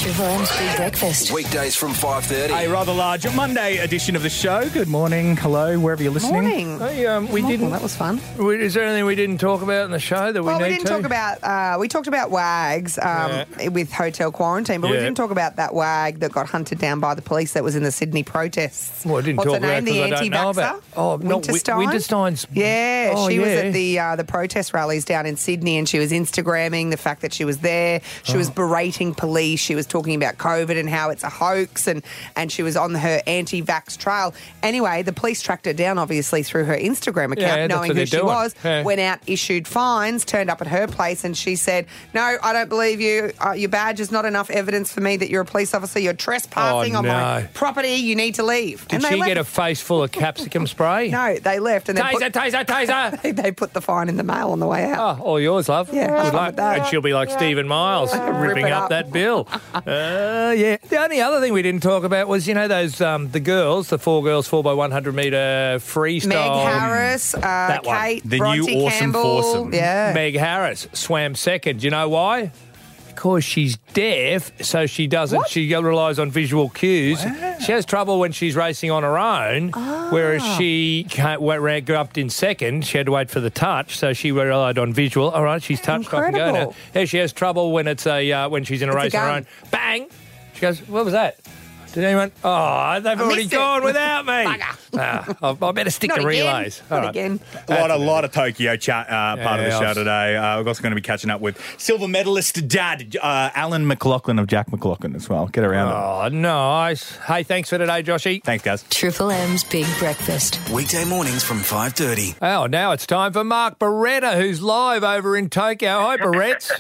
Triple M's Big Breakfast. Weekdays from 5:30. A rather large Monday edition of the show. Good morning, hello, wherever you're listening. Morning. Hey, we didn't. That was fun. Is there anything we didn't talk about in the show that we Well, need we didn't to? talk about. We talked about WAGs with hotel quarantine, but we Yeah. didn't talk about that WAG that got hunted down by the police that was in the Sydney protests. Well, I didn't What's talk her name? about The it 'cause I don't know anti-vaxxer. about. Oh, not Winterstein. Winterstein's. Yeah, Oh, she was yeah. at the protest rallies down in Sydney, and she was Instagramming the fact that she was there. She was berating police. She was talking about COVID and how it's a hoax, and she was on her anti-vax trail. Anyway, the police tracked her down, obviously, through her Instagram account, Yeah, that's knowing what who they're she doing. was, Yeah. went out, issued fines, turned up at her place, and she said, "No, I don't believe you. Your badge is not enough evidence for me that you're a police officer. You're trespassing on my no. property. You need to leave." Did And they she left. get a face full of capsicum spray? No, they left. And they Taser! they put the fine in the mail on the way out. Oh, all yours, love. Yeah, Good fun luck. with that. And she'll be like Stephen Miles, ripping it up up. that bill. Yeah. The only other thing we didn't talk about was, those the girls, the 4 girls 4x100 metre freestyle. Meg Harris, That one. Kate, The Bronte new awesome Campbell. foursome. Yeah. Meg Harris swam second. Do you know why? Because she's deaf, so she doesn't. What? She relies on visual cues. Wow. She has trouble when she's racing on her own, whereas she got up in second. She had to wait for the touch, so she relied on visual. All right, she's touched. I can go now. Incredible. Yeah, she has trouble when it's when she's in a race on her gun. own. Bang! She goes, "What was that? Did anyone? Oh, they've already missed it. gone without me. Bugger. I better stick Not to again. relays. All Not right. again. A lot of Tokyo chat part of the Yeah, show today. We're also going to be catching up with silver medalist dad, Alan McLaughlin of Jack McLaughlin as well. Get around it. Oh, nice. Hey, thanks for today, Joshy. Thanks, guys. Triple M's Big Breakfast. Weekday mornings from 5:30. Oh, now it's time for Mark Beretta, who's live over in Tokyo. Hi, Barretts.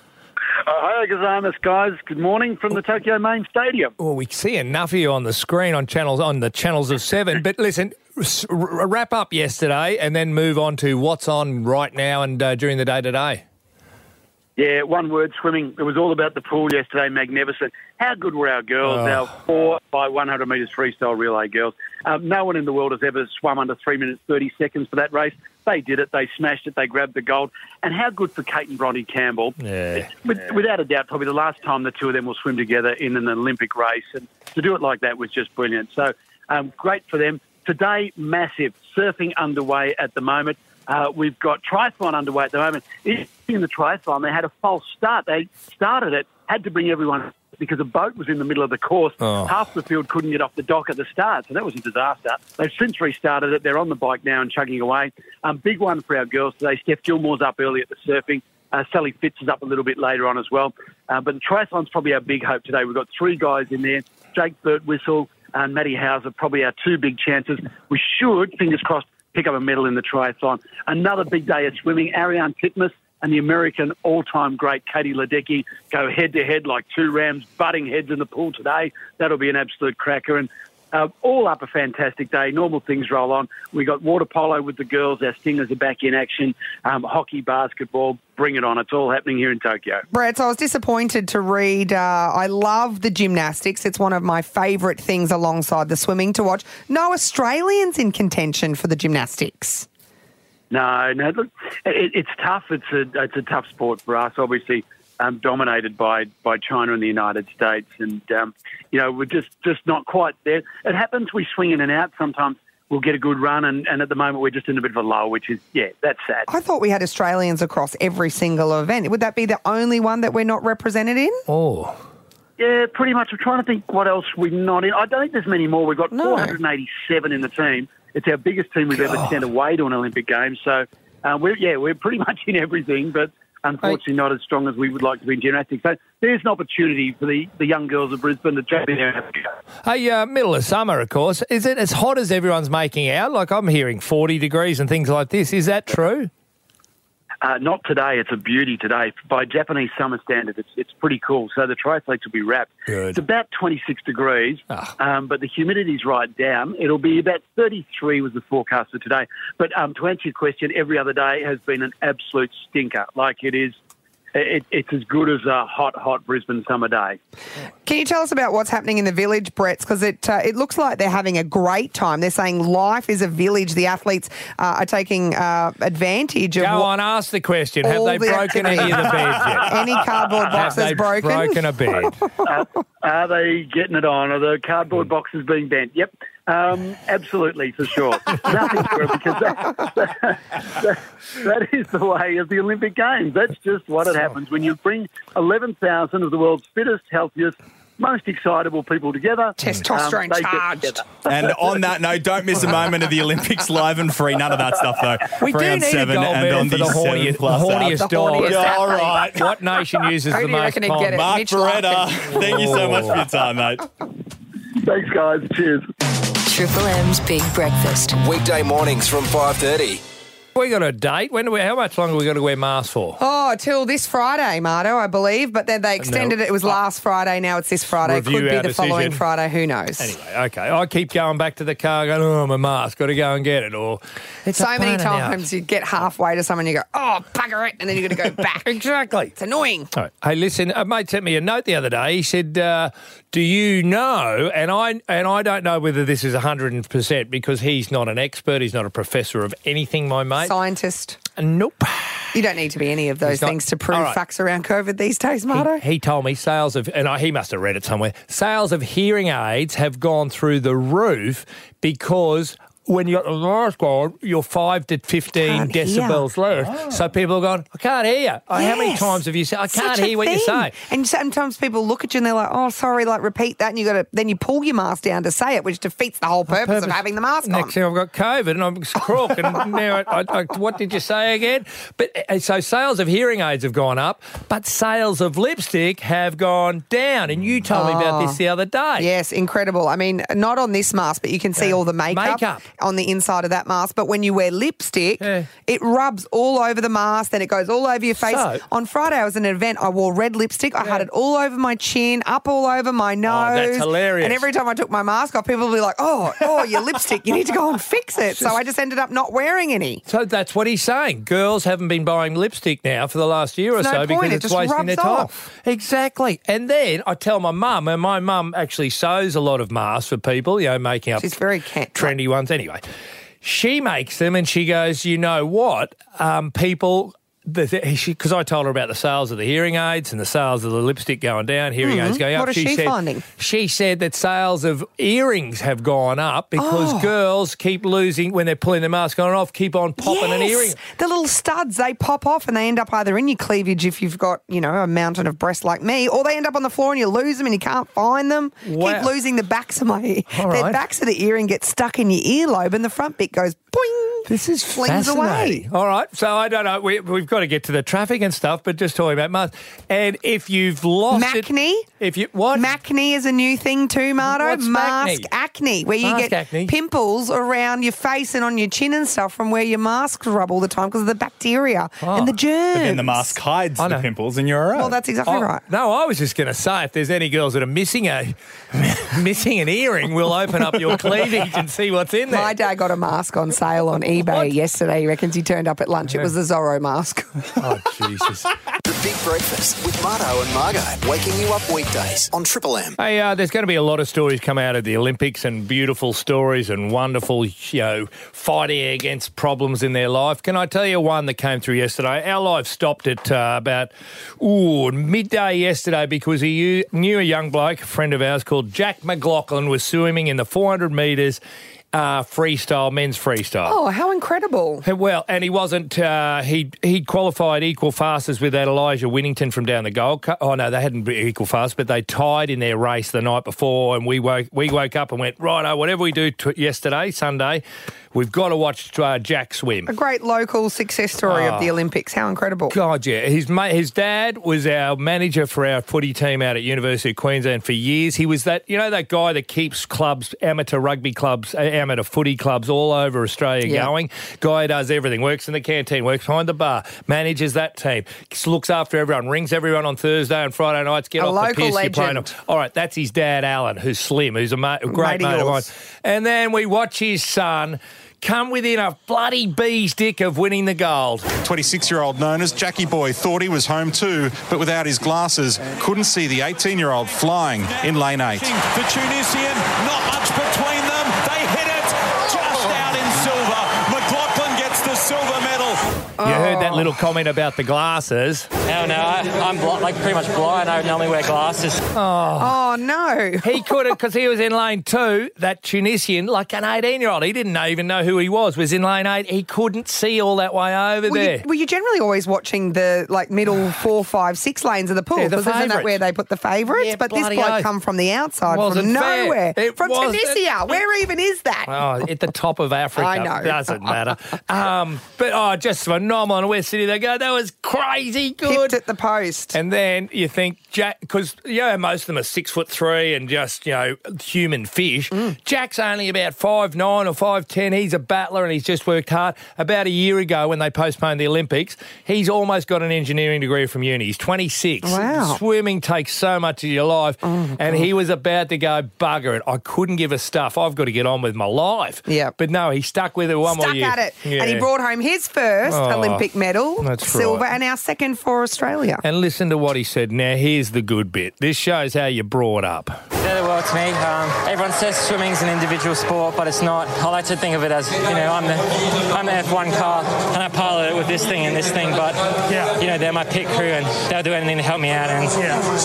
Hi, Gazamas, guys. Good morning from the Tokyo main stadium. Well, we see enough of you on the screen on the channels of 7. But listen, wrap up yesterday and then move on to what's on right now and during the day today. Yeah, one word, swimming. It was all about the pool yesterday, magnificent. How good were our girls, our 4x100 metres freestyle relay girls? No one in the world has ever swum under 3 minutes 30 seconds for that race. They did it. They smashed it. They grabbed the gold. And how good for Kate and Bronte Campbell. Yeah. Without a doubt, probably the last time the two of them will swim together in an Olympic race. And to do it like that was just brilliant. So great for them. Today, massive. Surfing underway at the moment. We've got triathlon underway at the moment. In the triathlon, they had a false start. They started it, had to bring everyone because a boat was in the middle of the course. Oh. Half the field couldn't get off the dock at the start, so that was a disaster. They've since restarted it. They're on the bike now and chugging away. Big one for our girls today. Steph Gilmore's up early at the surfing. Sally Fitz is up a little bit later on as well. But the triathlon's probably our big hope today. We've got 3 guys in there. Jake Birtwistle and Maddie Hauser, probably our 2 big chances. We should, fingers crossed, pick up a medal in the triathlon. Another big day of swimming. Ariane Titmus and the American all-time great Katie Ledecky go head-to-head like 2 rams butting heads in the pool today. That'll be an absolute cracker. And all up a fantastic day. Normal things roll on. We got water polo with the girls. Our Stingers are back in action. Hockey, basketball, bring it on. It's all happening here in Tokyo. Brett, so I was disappointed to read. I love the gymnastics. It's one of my favourite things alongside the swimming to watch. No Australians in contention for the gymnastics. No. Look, it's tough. It's a tough sport for us. Obviously, dominated by China and the United States, and we're just not quite there. It happens. We swing in and out. Sometimes we'll get a good run, and at the moment we're just in a bit of a lull, which is that's sad. I thought we had Australians across every single event. Would that be the only one that we're not represented in? Oh. Yeah, pretty much. I'm trying to think what else we're not in. I don't think there's many more. We've got No. 487 in the team. It's our biggest team we've ever sent away to an Olympic Games. So, we're pretty much in everything, but unfortunately not as strong as we would like to be in gymnastics. So there's an opportunity for the young girls of Brisbane to jump in there and have a go. Hey, middle of summer, of course. Is it as hot as everyone's making out? Like I'm hearing 40 degrees and things like this. Is that true? Not today. It's a beauty today. By Japanese summer standards, it's pretty cool. So the triathletes will be wrapped. Good. It's about 26 degrees, Oh. but the humidity's right down. It'll be about 33 was the forecast for today. But to answer your question, every other day has been an absolute stinker. Like it is it's as good as a hot Brisbane summer day. Can you tell us about what's happening in the village, Brett? Because it looks like they're having a great time. They're saying life is a village. The athletes are taking advantage of Go on, ask the question. Have they broken any of the beds yet? Any cardboard Have boxes they broken a bed? Are they getting it on? Are the cardboard boxes being bent? Yep. Absolutely, for sure. Nothing for it, because that is the way of the Olympic Games. That's just what it happens when you bring 11,000 of the world's fittest, healthiest, most excitable people together. Testosterone they get charged. together. And on that note, don't miss a moment of the Olympics live and free. None of that stuff, though. We do Round need 7 a gold and medal on for the 7 horniest, plus app. horniest dog. horniest Yeah, all athlete. right. What nation uses Who the do you most reckon would get it? Mark Mitch Beretta, Larkin. thank you so much for your time, mate. Thanks, guys. Cheers. Triple M's Big Breakfast. Weekday mornings from 5:30. We got a date. How much longer have we got to wear masks for? Oh, till this Friday, Marto, I believe. But then they extended it. It was last Friday. Now it's this Friday. Review Could be our the following decision. Friday. Who knows? Anyway, okay. I keep going back to the car going, oh, my mask, got to go and get it. Or it's So a many pain in the times ass. you get halfway to someone, you go, oh, bugger it, and then you're going to go back. Exactly. It's annoying. All right. Hey, listen, a mate sent me a note the other day. He said, do you know, and I don't know whether this is 100% because he's not an expert, he's not a professor of anything, my mate. Scientist. Nope. You don't need to be any of those He's not- things to prove All right. facts around COVID these days, Marto. He told me sales of, and he must have read it somewhere, sales of hearing aids have gone through the roof because when you got the mask on, you're 5 to 15 Can't hear. decibels less. So people are going, I can't hear you. How many Yes. times have you said, I can't Such a hear what you thing. say? And sometimes people look at you and they're like, oh, sorry, like repeat that. And then you pull your mask down to say it, which defeats the whole purpose of having the mask on. Next thing I've got COVID and I'm crook. And now, what did you say again? But so sales of hearing aids have gone up, but sales of lipstick have gone down. And you told me about this the other day. Yes, incredible. I mean, not on this mask, but you can see all the makeup on the inside of that mask. But when you wear lipstick, it rubs all over the mask, then it goes all over your face. So- on Friday, I was at an event. I wore red lipstick. I had it all over my chin, up all over my nose. that's hilarious. And every time I took my mask off, people would be like, oh, your lipstick, you need to go and fix it. So I just ended up not wearing any. So that's what he's saying. Girls haven't been buying lipstick now for the last year or There's no so point. because It it's just wasting their rubs time. off. Exactly. And then I tell my mum, and my mum actually sews a lot of masks for people, making up She's very trendy ones. Anyway, she makes them and she goes, you know what? People... Because I told her about the sales of the hearing aids and the sales of the lipstick going down, hearing aids going up. What is she finding? She said that sales of earrings have gone up because girls keep losing, when they're pulling the mask on and off, keep on popping an earring. The little studs, they pop off and they end up either in your cleavage if you've got, a mountain of breasts like me, or they end up on the floor and you lose them and you can't find them. Wow. Keep losing the backs of my... All The right. backs of the earring get stuck in your earlobe and the front bit goes boing. This is flings fascinating. away. All right, so I don't know. We've got to get to the traffic and stuff, but just talking about masks. And if you've lost Macne? What? Macne is a new thing too, Marto. What's mask macne? acne, where you Mask get acne? pimples around your face and on your chin and stuff from where your masks rub all the time because of the bacteria and the germs. But then the mask hides the pimples and you're all right. Well, that's exactly right. No, I was just going to say, if there's any girls that are missing an earring, we'll open up your cleavage and see what's in there. My dad got a mask on sale on eBay yesterday. He reckons he turned up at lunch. It was the Zorro mask. Oh, Jesus. The Big Breakfast with Marto and Margo, waking you up weekdays on Triple M. Hey, there's going to be a lot of stories come out of the Olympics and beautiful stories and wonderful, fighting against problems in their life. Can I tell you one that came through yesterday? Our life stopped at about midday yesterday because he knew a young bloke, a friend of ours called Jack McLaughlin, was swimming in the 400 metres freestyle, men's freestyle. Oh, how incredible. Well, and he wasn't, he qualified equal fastest with that Elijah Winnington from down the Gold Coast. Oh, no, they hadn't been equal fast, but they tied in their race the night before, and we woke up and went, righto, whatever we do yesterday, Sunday, we've got to watch Jack swim. A great local success story of the Olympics. How incredible. God, yeah. His dad was our manager for our footy team out at University of Queensland for years. He was that guy that keeps clubs, amateur rugby clubs, amateur footy clubs all over Australia going. Guy does everything. Works in the canteen, works behind the bar, manages that team, looks after everyone, rings everyone on Thursday and Friday nights, get off the piss, you're playing them. All right, that's his dad, Alan, who's slim, who's a great mate of mine. And then we watch his son come within a bloody bee's dick of winning the gold. 26-year-old known as Jackie Boy thought he was home too, but without his glasses, couldn't see the 18-year-old flying in lane 8. The Tunisian, not much between them. They hit it just out in silver. McLaughlin gets the silver medal. You heard that little comment about the glasses. Hell no, I'm pretty much blind. I normally wear glasses. Oh, no. He could have, because he was in lane 2, that Tunisian, like an 18-year-old. He didn't even know who he was in lane 8. He couldn't see all that way over there. Were you generally always watching the middle 4, 5, 6 lanes of the pool? Yeah, the Because isn't that favourites. where they put the favourites? Yeah, but this bloody bloke oath. come from the outside, Wasn't from fair. nowhere. It From wasn't. Tunisia. Where even is that? Oh, at the top of Africa. I know. Doesn't matter. Just phenomenal. We're sitting there going, that was crazy good. Pipped at the post. And then you think, Jack, because, most of them are 6'3" and just, human fish. Jack's only about 5'9" or 5'10". He's a battler and he's just worked hard. About a year ago when they postponed the Olympics, he's almost got an engineering degree from uni. He's 26. Wow. Swimming takes so much of your life. And he was about to go, bugger it. I couldn't give a stuff. I've got to get on with my life. Yeah. But no, he stuck with it one more Stuck year. at it. Yeah. And he brought home his first Olympic medal, that's silver, right. and our second for Australia. And listen to what he said. Now, here's the good bit. This shows how you're brought up. They're the world to me. Everyone says swimming's an individual sport, but it's not. I like to think of it as, I'm the F1 car, and I pilot it with this thing and this thing, but, they're my pit crew, and they'll do anything to help me out, and,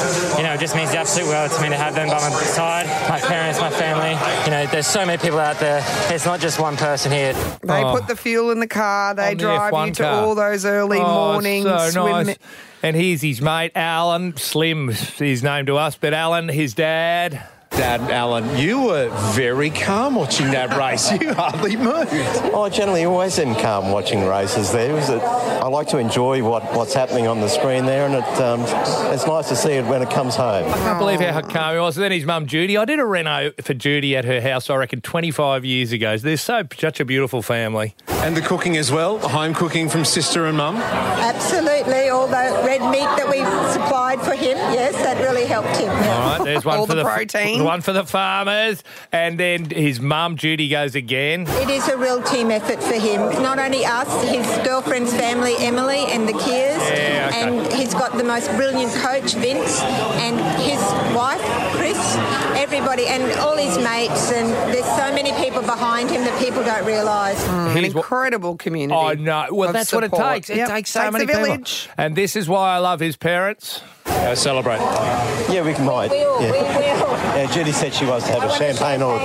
it just means the absolute world to me to have them by my side, my parents, my family. There's so many people out there. It's not just one person here. They put the fuel in the car. They On the drive F1 you to car. all those early morning so swim. nice. And here's his mate, Alan. Slim, his name to us, but Alan, his dad. Dad, Alan, you were very calm watching that race. You hardly moved. I generally always am calm watching races there. I like to enjoy what's happening on the screen there, and it's nice to see it when it comes home. I can't believe how calm he was. And then his mum, Judy. I did a reno for Judy at her house, I reckon, 25 years ago. They're such a beautiful family. And the cooking as well, home cooking from sister and mum? Absolutely. All the red meat that we supplied for him, yes, that really helped him. All right, there's one All for the protein. One for the farmers. And then his mum, Judy, goes again. It is a real team effort for him. Not only us, his girlfriend's family, Emily, and the Kiers. Yeah, okay. And he's got the most brilliant coach, Vince, and his wife, Chris, everybody, and all his mates. And there's so many people behind him that people don't realise. An incredible community. I know. Well, of that's what it support. takes. It Yep. takes so Takes many a people. village. And this is why I love his parents. Celebrate. Yeah, we might. We will. Yeah, Judy said she wants to have a champagne or...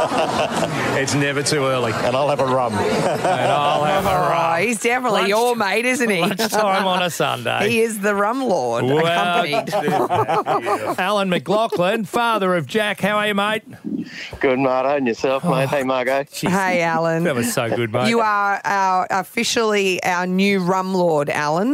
It's never too early. And I'll have a rum. And I'll have a Oh, rum. he's definitely your mate, isn't he? Lunchtime on a Sunday. He is the rum lord, accompanied. Alan McLaughlin, father of Jack. How are you, mate? Good, Marto, and yourself, mate. Hey, Margot. Hey, Alan. That was so good, mate. You are officially our new rum lord, Alan.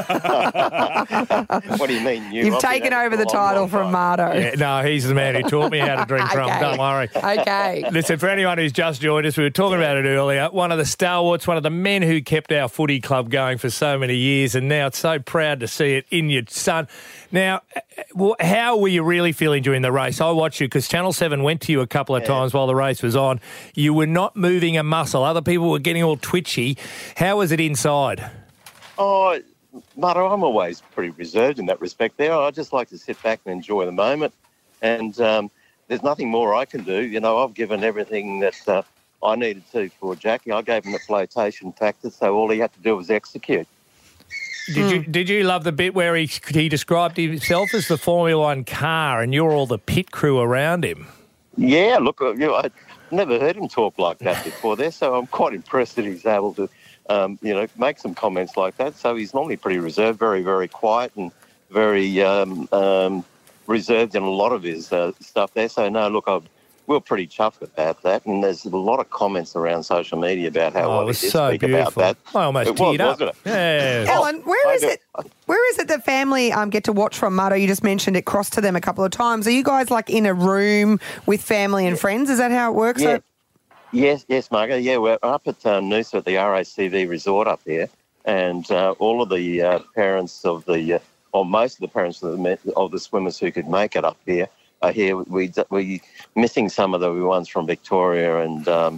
What do you mean? You've taken over the title from Marto. Yeah, no, he's the man who taught me how to drink rum. Okay. Don't worry. Okay. Listen, for anyone who's just joined us, we were talking about it earlier. One of the stalwarts, one of the men who kept our footy club going for so many years, and now it's so proud to see it in your son. Now, how were you really feeling during the race? I watched you because Channel 7 went to you a couple of times while the race was on. You were not moving a muscle. Other people were getting all twitchy. How was it inside? Oh, Marto, I'm always pretty reserved in that respect there. I just like to sit back and enjoy the moment. And there's nothing more I can do. I've given everything that I needed to for Jackie. I gave him the flotation factor, so all he had to do was execute. Did you love the bit where he described himself as the Formula One car and you're all the pit crew around him? Yeah, look, I'd never heard him talk like that before there, so I'm quite impressed that he's able to, make some comments like that. So he's normally pretty reserved, very, very quiet and very reserved in a lot of his stuff there. So, no, look, we're pretty chuffed about that, and there's a lot of comments around social media about how well it was he did so speak beautiful. about that. I almost teared up. Wasn't it? Yeah. Alan, where is it that family get to watch from, Marto? You just mentioned it crossed to them a couple of times. Are you guys in a room with family and friends? Is that how it works? Yeah. Yes, Margo. Yeah, we're up at Noosa at the RACV resort up here, and all of the parents of or most of the parents of the swimmers who could make it up here are here. We missing some of the ones from Victoria and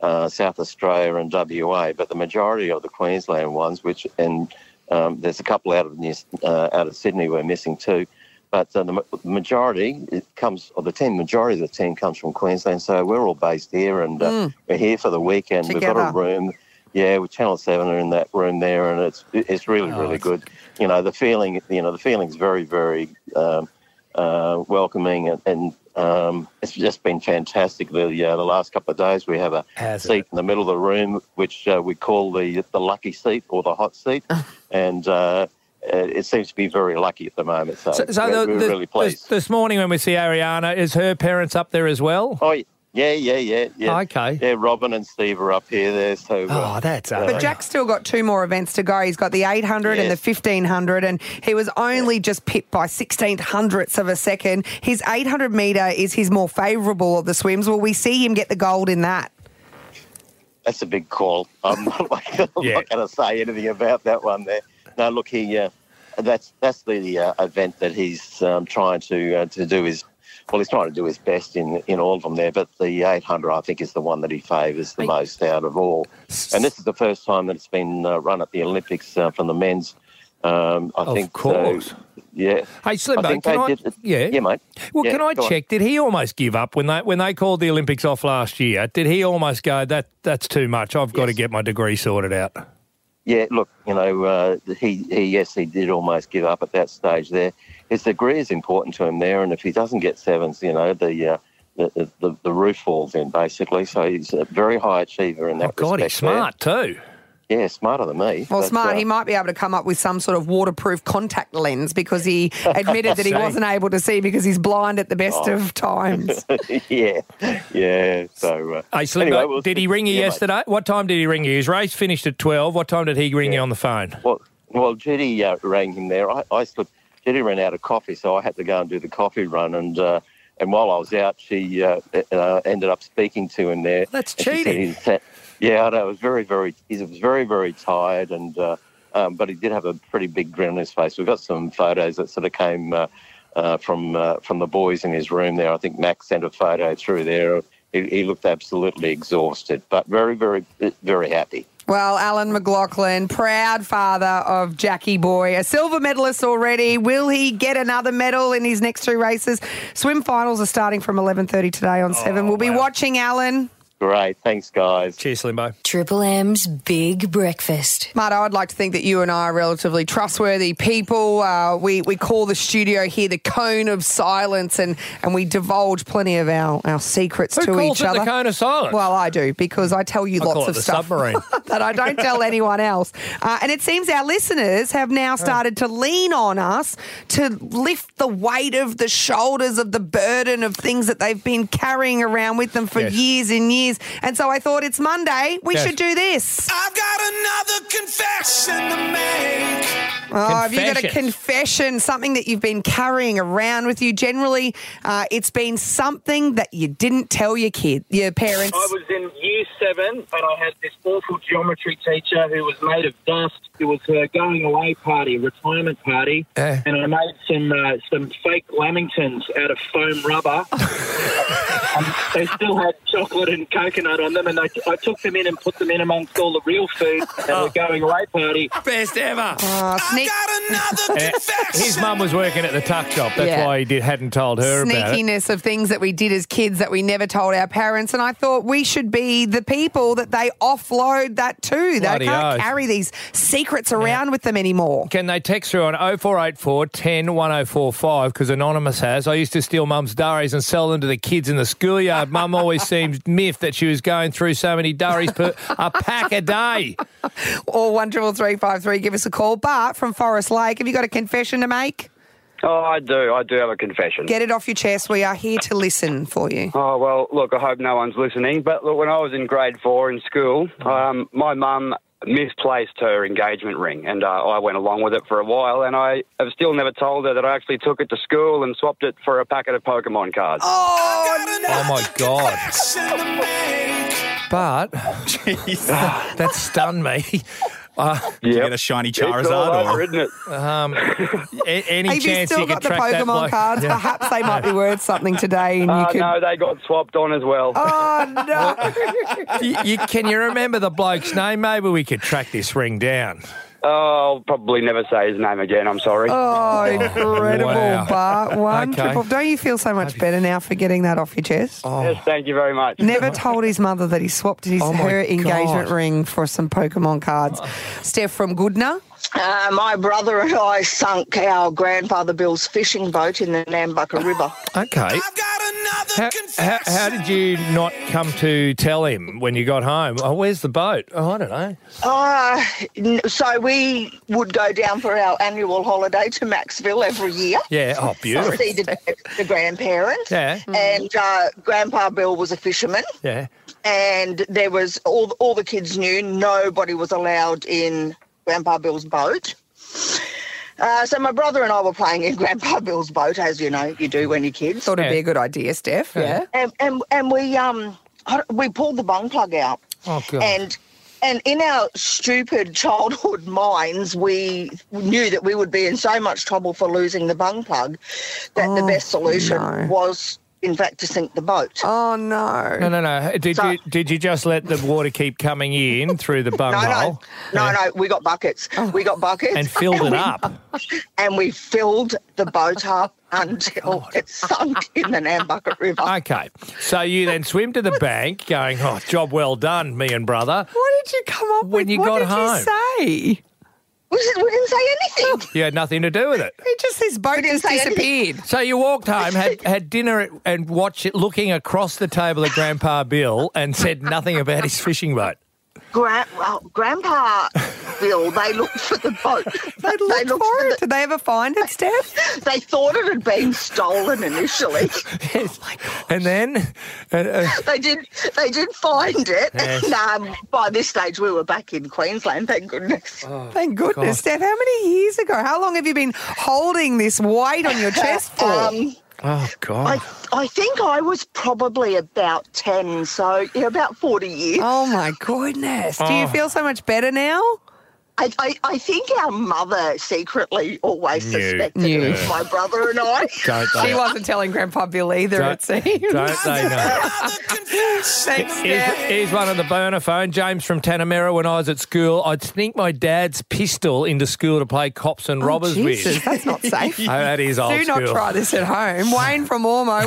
South Australia and WA, but the majority of the Queensland ones, there's a couple out of Sydney we're missing too, but the majority of the team comes from Queensland, so we're all based here, and we're here for the weekend. Together. We've got a room, with Channel 7 are in that room there, and it's really good. The feeling's very, very welcoming, and it's just been fantastic. The last couple of days we have a seat in the middle of the room, which we call the lucky seat or the hot seat, and it seems to be very lucky at the moment. So we're really pleased. This morning when we see Ariana, is her parents up there as well? Oh, yeah. Okay. Yeah, Robin and Steve are up here there. So, that's But Jack's still got 2 more events to go. He's got the 800 and the 1500, and he was only just pipped by 16 hundredths of a second. His 800 metre is his more favourable of the swims. Will we see him get the gold in that? That's a big call. I'm not going to say anything about that one there. No, look, that's the event that he's trying to do his. Well, he's trying to do his best in all of them there, but the 800, I think, is the one that he favours the most out of all. And this is the first time that it's been run at the Olympics from the men's. Of course. Yeah. Hey, Slimbo, Yeah, mate. Well, can I go check? Did he almost give up when they called the Olympics off last year? Did he almost go, that's too much, I've got to get my degree sorted out? Yeah, look, he did almost give up at that stage there. His degree is important to him there, and if he doesn't get sevens, the roof falls in, basically. So he's a very high achiever in that respect. God, he's smart too. Yeah, smarter than me. Well, smart. He might be able to come up with some sort of waterproof contact lens, because he admitted that he wasn't able to see because he's blind at the best of times. Yeah. So, hey, Slimbo, did he ring you yesterday? Mate. What time did he ring you? His race finished at 12. What time did he ring you on the phone? Well, Judy rang him there. Judy ran out of coffee, so I had to go and do the coffee run, and while I was out, she ended up speaking to him there. That's cheating. Yeah, I know. It was very, very. He was very, very tired, and but he did have a pretty big grin on his face. We've got some photos that sort of came from the boys in his room there. I think Max sent a photo through there. He looked absolutely exhausted, but very, very, very happy. Well, Alan McLaughlin, proud father of Jackie Boy, a silver medalist already. Will he get another medal in his next 2 races? Swim finals are starting from 11:30 today on 7. We'll be watching, Alan. Great. Thanks, guys. Cheers, Slimbo. Triple M's Big Breakfast. Marto, I'd like to think that you and I are relatively trustworthy people. We call the studio here the cone of silence, and we divulge plenty of our secrets to each other. Who calls it the cone of silence? Well, I do, because I tell you lots of stuff that I don't tell anyone else. And it seems our listeners have now started to lean on us to lift the weight of the shoulders of the burden of things that they've been carrying around with them for years and years. And so I thought, it's Monday, we should do this. I've got another confession to make. Oh, have you got a confession, something that you've been carrying around with you? Generally, it's been something that you didn't tell your parents. I was in year 7 and I had this awful geometry teacher who was made of dust. It was her going away party, retirement party, and I made some fake lamingtons out of foam rubber. They still had chocolate and coconut on them, and I took them in and put them in amongst all the real food at the going away party. Best ever. Confession. His mum was working at the tuck shop. That's why he hadn't told her about it. Sneakiness of things that we did as kids that we never told our parents, and I thought we should be the people that they offload that to. They can't carry these secrets around with them anymore. Can they text through on 0484 10 1045, because Anonymous has. I used to steal Mum's durries and sell them to the kids in the schoolyard. Mum always seemed miffed that she was going through so many durries per a pack a day. Or 133353, give us a call. Bart from Forest Lake, have you got a confession to make? Oh, I do. I do have a confession. Get it off your chest. We are here to listen for you. Oh, well, look, I hope no one's listening. But look, when I was in grade 4 in school, my mum misplaced her engagement ring, and I went along with it for a while, and I have still never told her that I actually took it to school and swapped it for a packet of Pokemon cards. Oh my God. But that stunned me. Did you get a shiny Charizard? Over, isn't it? Any Have you chance still you could got the track that Pokemon bloke? cards? Yeah. Perhaps they might be worth something today. And you could... No, they got swapped on as well. Oh, no. Can you remember the bloke's name? Maybe we could track this ring down. I'll probably never say his name again. I'm sorry. Oh, incredible, Wow. Bart. Okay. Don't you feel so much better now for getting that off your chest? Yes, thank you very much. Never told his mother that he swapped her engagement ring for some Pokemon cards. Steph from Goodna. My brother and I sunk our grandfather Bill's fishing boat in the Nambucca River. Okay. How did you not come to tell him when you got home? Oh, where's the boat? Oh, I don't know. So we would go down for our annual holiday to Maxville every year. Yeah, oh, beautiful. To see the grandparents. Yeah. And Grandpa Bill was a fisherman. Yeah. And there was, all the kids knew nobody was allowed in Grandpa Bill's boat. So my brother and I were playing in Grandpa Bill's boat, as you know you do when you're kids. Thought it'd be a good idea, Steph. Yeah. And we pulled the bung plug out. Oh, God. And in our stupid childhood minds, we knew that we would be in so much trouble for losing the bung plug that the best solution was, in fact, to sink the boat. Oh, no. No. Did you just let the water keep coming in through the bunghole? No, we got buckets. We got buckets. And filled it up. And we filled the boat up until it sunk in the Nambucca River. Okay. So you then swim to the bank going, oh, job well done, me and brother. What did you come up with? When you got home? You say? We didn't say anything. You had nothing to do with it. His boat just disappeared. So you walked home, had dinner and watched it looking across the table at Grandpa Bill and said nothing about his fishing boat. Grandpa Bill, they looked for the boat. They looked for it. Did they ever find it, Steph? They thought it had been stolen initially. Yes. And then? They did find it. Yes. And by this stage, we were back in Queensland, thank goodness. Oh, thank goodness, God. Steph. How many years ago? How long have you been holding this weight on your chest for? Oh, God. I think I was probably about 10, so about 40 years. Oh, my goodness. Do you feel so much better now? I think our mother secretly always suspected it was my brother and I. She wasn't telling Grandpa Bill either, it seems. Don't they know? Thanks, Here's one on the burner phone. James from Tanamera. When I was at school, I'd sneak my dad's pistol into school to play cops and robbers Jesus, with. that's not safe. Oh, that is old Do school. not try this at home. Wayne from Ormo,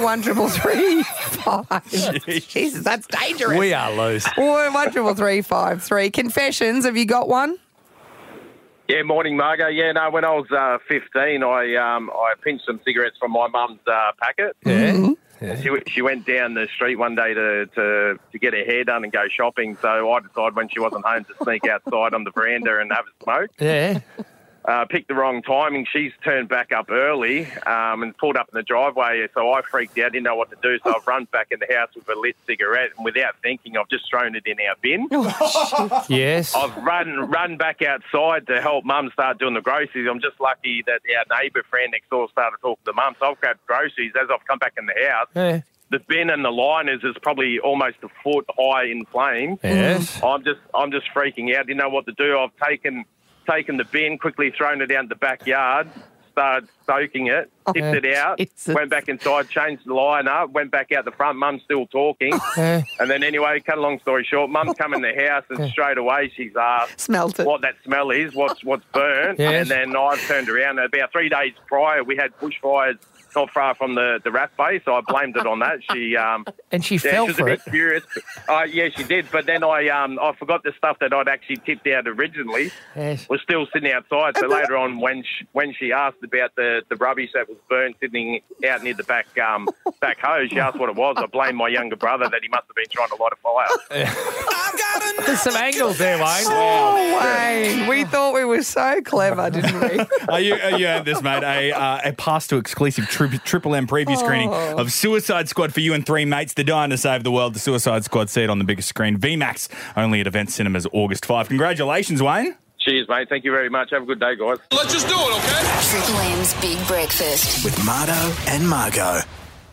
1335. Jesus, that's dangerous. We are loose. 133353. Confessions, have you got one? Yeah, morning, Margo. Yeah, no, when I was 15, I pinched some cigarettes from my mum's packet. Yeah. She went down the street one day to get her hair done and go shopping, so I decided when she wasn't home to sneak outside on the veranda and have a smoke. Yeah. Picked the wrong timing. She's turned back up early and pulled up in the driveway, so I freaked out, didn't know what to do, so I've run back in the house with a lit cigarette, and without thinking, I've just thrown it in our bin. Yes. I've run back outside to help Mum start doing the groceries. I'm just lucky that our neighbour friend next door started talking to Mum, so I've grabbed groceries. As I've come back in the house, the bin and the liners is probably almost a foot high in flames. Yes. I'm just freaking out, didn't know what to do. I've taken the bin, quickly thrown it down in the backyard, started soaking it, tipped it out, went back inside, changed the line up, went back out the front. Mum's still talking. And then anyway, cut a long story short, Mum's come in the house and straight away she's asked what that smell is, what's burnt. Yes. And then I've turned around. About 3 days prior, we had bushfires not far from the rat base, so I blamed it on that. She and she fell was for a it. bit furious. Yeah, she did. But then I forgot the stuff that I'd actually tipped out originally was still sitting outside. So later on, when she asked about the rubbish that was burnt sitting out near the back hose, she asked what it was. I blamed my younger brother that he must have been trying to light a fire. There's some angles there, Wayne. Oh, Wayne. We thought we were so clever, didn't we? You had this, mate. A pass to exclusive Triple M preview screening of Suicide Squad for you and three mates. They're dying to save the world. The Suicide Squad, see it on the biggest screen. VMAX, only at Event Cinemas, August 5. Congratulations, Wayne. Cheers, mate. Thank you very much. Have a good day, guys. Let's just do it, okay? Triple M's Big Breakfast with Mardo and Margo.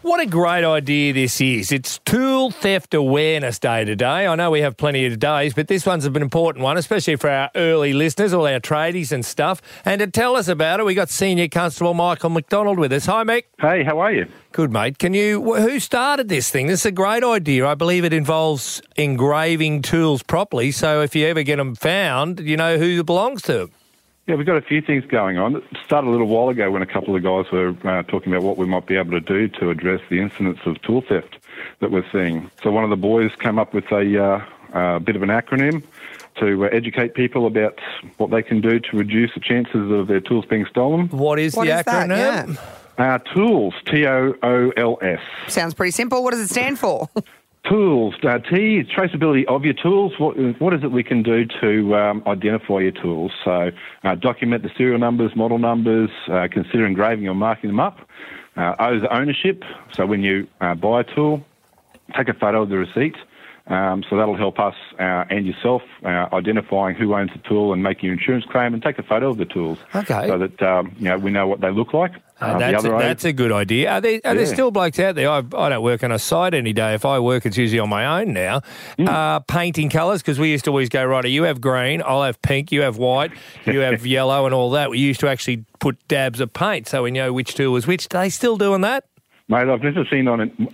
What a great idea this is. It's Tool Theft Awareness Day today. I know we have plenty of days, but this one's an important one, especially for our early listeners, all our tradies and stuff. And to tell us about it, we got Senior Constable Michael McDonald with us. Hi, Mick. Hey, how are you? Good, mate. Who started this thing? This is a great idea. I believe it involves engraving tools properly, so if you ever get them found, you know who it belongs to. Yeah, we've got a few things going on. It started a little while ago when a couple of guys were talking about what we might be able to do to address the incidence of tool theft that we're seeing. So one of the boys came up with a bit of an acronym to educate people about what they can do to reduce the chances of their tools being stolen. What is the acronym? TOOLS, TOOLS. Sounds pretty simple. What does it stand for? Tools. T is traceability of your tools. What is it we can do to identify your tools? So document the serial numbers, model numbers, consider engraving or marking them up. O is ownership. So when you buy a tool, take a photo of the receipt. So that'll help us and yourself identifying who owns the tool and making your insurance claim, and take a photo of the tools. Okay. So that we know what they look like. That's a good idea. Are there still blokes out there? I don't work on a site any day. If I work, it's usually on my own now. Painting colours, because we used to always go, right, you have green, I'll have pink, you have white, you have yellow and all that. We used to actually put dabs of paint so we know which tool was which. Are they still doing that? Mate, I've never seen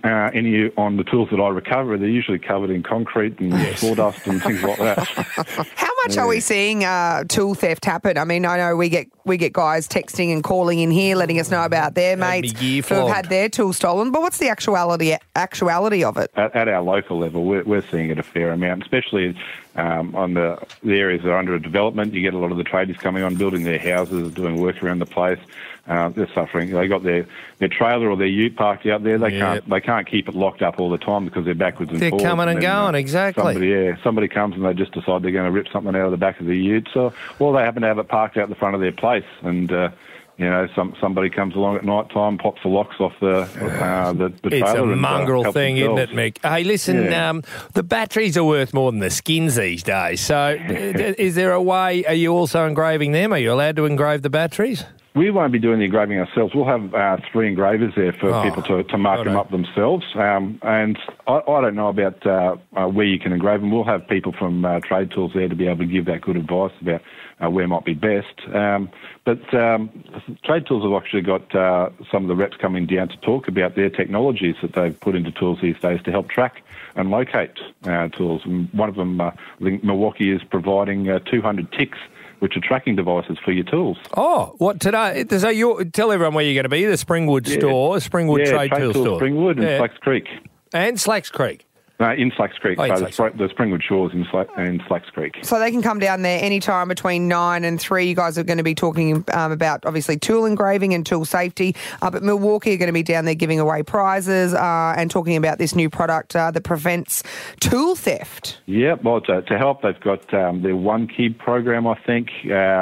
any on the tools that I recover. They're usually covered in concrete and sawdust and things like that. How much are we seeing tool theft happen? I mean, I know we get guys texting and calling in here, letting us know about their mates who have had their tools stolen. But what's the actuality of it? At our local level, we're seeing it a fair amount, especially on the areas that are under development. You get a lot of the tradies coming on, building their houses, doing work around the place. They're suffering. They got their trailer or their ute parked out there. They can't keep it locked up all the time because they're backwards and forwards. They're coming and going, exactly. Somebody comes and they just decide they're going to rip something out of the back of the ute. So, or they happen to have it parked out the front of their place, and somebody comes along at night time, pops the locks off the trailer. It's a mongrel thing, isn't it, Mick? Hey, listen, the batteries are worth more than the skins these days. So, is there a way? Are you also engraving them? Are you allowed to engrave the batteries? We won't be doing the engraving ourselves. We'll have 3 engravers there for people to mark them up themselves. And I don't know about where you can engrave them. We'll have people from Trade Tools there to be able to give that good advice about where might be best. But Trade Tools have actually got some of the reps coming down to talk about their technologies that they've put into tools these days to help track and locate tools. And one of them, I think Milwaukee, is providing 200 ticks, which are tracking devices for your tools. Oh, what today? So tell everyone where you're going to be, the Springwood store, Springwood Trade Tools store. Springwood and Slacks Creek. And Slacks Creek? In Slacks Creek. The Springwood Shores in Slacks Creek. So they can come down there anytime between 9 and 3. You guys are going to be talking about, obviously, tool engraving and tool safety. But Milwaukee are going to be down there giving away prizes and talking about this new product that prevents tool theft. Yeah, well, to help, they've got their One Key program, I think,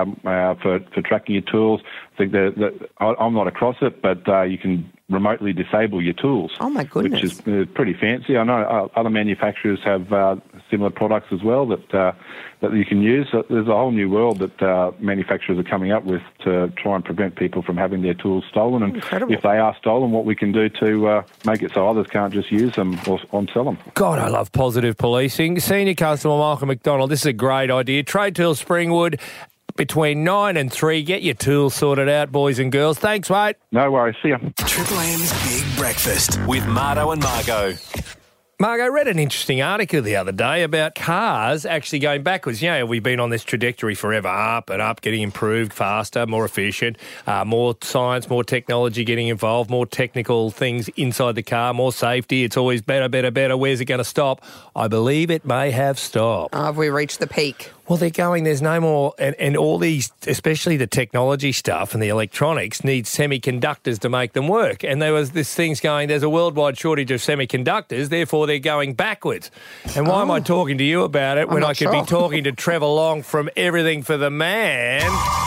for tracking your tools. I think that I'm not across it, but you can remotely disable your tools. Oh, my goodness. Which is pretty fancy. I know other manufacturers have similar products as well that you can use. So there's a whole new world that manufacturers are coming up with to try and prevent people from having their tools stolen. And if they are stolen, what we can do to make it so others can't just use them or sell them. God, I love positive policing. Senior Constable Michael McDonald, this is a great idea. Trade Tools Springwood. Between 9 and 3, get your tools sorted out, boys and girls. Thanks, mate. No worries. See ya. Triple M's Big Breakfast with Marto and Margo. Margo, I read an interesting article the other day about cars actually going backwards. You know, we've been on this trajectory forever, up and up, getting improved, faster, more efficient, more science, more technology getting involved, more technical things inside the car, more safety. It's always better, better, better. Where's it going to stop? I believe it may have stopped. Have we reached the peak? Well, they're going, there's no more, and all these, especially the technology stuff and the electronics, need semiconductors to make them work. And there was this thing's going, there's a worldwide shortage of semiconductors, therefore they're going backwards. And why am I talking to you about it when I could be talking to Trevor Long from Everything for the Man?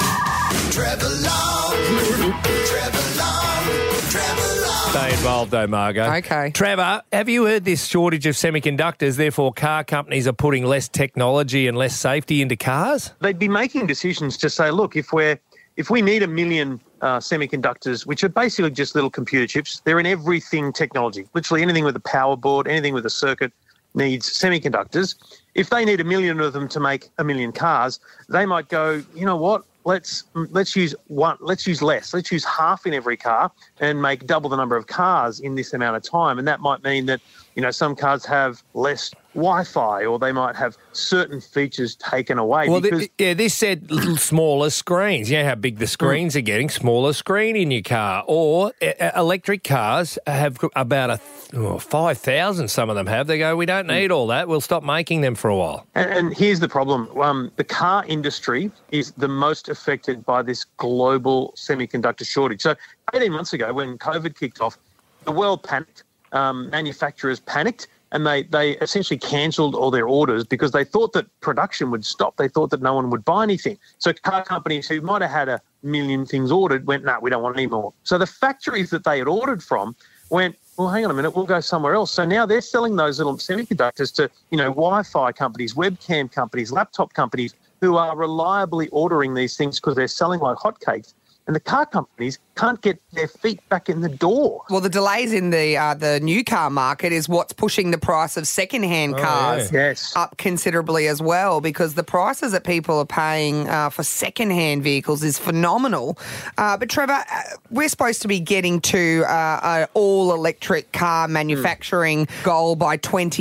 Trevor Long, Trevor Long, Trevor Long. Stay involved though, Margo. Okay. Trevor, have you heard this shortage of semiconductors, therefore car companies are putting less technology and less safety into cars? They'd be making decisions to say, look, if we need 1 million semiconductors, which are basically just little computer chips. They're in everything technology. Literally anything with a power board, anything with a circuit needs semiconductors. If they need 1 million of them to make 1 million cars, they might go, you know what? Let's use one. Let's use less. Let's use half in every car and make double the number of cars in this amount of time. And that might mean that, you know, some cars have less Wi-Fi, or they might have certain features taken away. Well, this said little smaller screens. You know how big the screens are getting? Smaller screen in your car. Or electric cars have about 5,000, some of them have. They go, we don't need all that. We'll stop making them for a while. And here's the problem. The car industry is the most affected by this global semiconductor shortage. So 18 months ago, when COVID kicked off, the world panicked. Manufacturers panicked. And they essentially cancelled all their orders because they thought that production would stop. They thought that no one would buy anything. So car companies who might have had 1 million things ordered went, no, we don't want any more. So the factories that they had ordered from went, well, hang on a minute, we'll go somewhere else. So now they're selling those little semiconductors to, you know, Wi-Fi companies, webcam companies, laptop companies who are reliably ordering these things because they're selling like hotcakes. And the car companies can't get their feet back in the door. Well, the delays in the new car market is what's pushing the price of second-hand cars up considerably as well, because the prices that people are paying for second-hand vehicles is phenomenal. But, Trevor, we're supposed to be getting to an all-electric car manufacturing goal by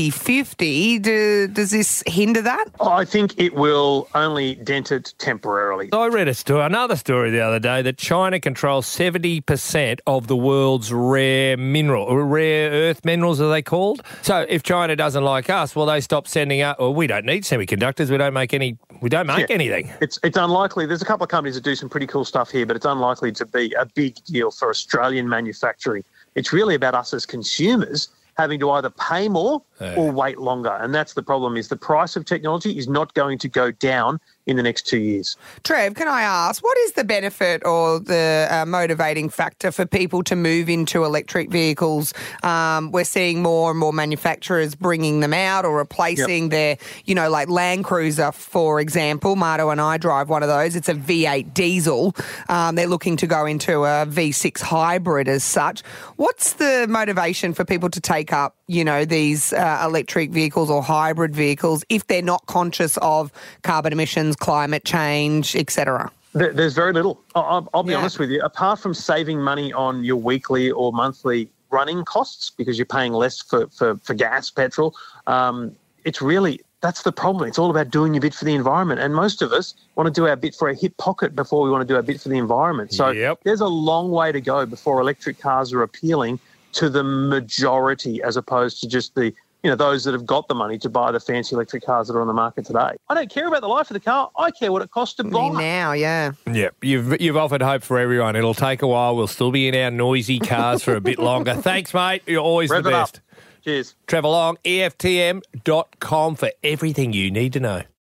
2050. Does this hinder that? I think it will only dent it temporarily. I read another story the other day that China controls 70% of the world's rare earth minerals, are they called? So if China doesn't like us, well, they stop sending out. Well, we don't need semiconductors. We don't make anything. It's unlikely. There's a couple of companies that do some pretty cool stuff here, but it's unlikely to be a big deal for Australian manufacturing. It's really about us as consumers having to either pay more or wait longer. And that's the problem, is the price of technology is not going to go down in the next 2 years. Trev, can I ask, what is the benefit or the motivating factor for people to move into electric vehicles? We're seeing more and more manufacturers bringing them out or replacing their, you know, like Land Cruiser, for example. Marto and I drive one of those. It's a V8 diesel. They're looking to go into a V6 hybrid as such. What's the motivation for people to take up, you know, these electric vehicles or hybrid vehicles if they're not conscious of carbon emissions, climate change, etc.? There's very little. I'll be honest with you. Apart from saving money on your weekly or monthly running costs because you're paying less for gas, petrol, it's really, that's the problem. It's all about doing your bit for the environment. And most of us want to do our bit for a hip pocket before we want to do our bit for the environment. So there's a long way to go before electric cars are appealing to the majority, as opposed to just the, you know, those that have got the money to buy the fancy electric cars that are on the market today. I don't care about the life of the car. I care what it costs to buy. Now, yeah. Yeah, you've offered hope for everyone. It'll take a while. We'll still be in our noisy cars for a bit longer. Thanks, mate. You're always the best. Cheers. Trevor Long, EFTM.com for everything you need to know.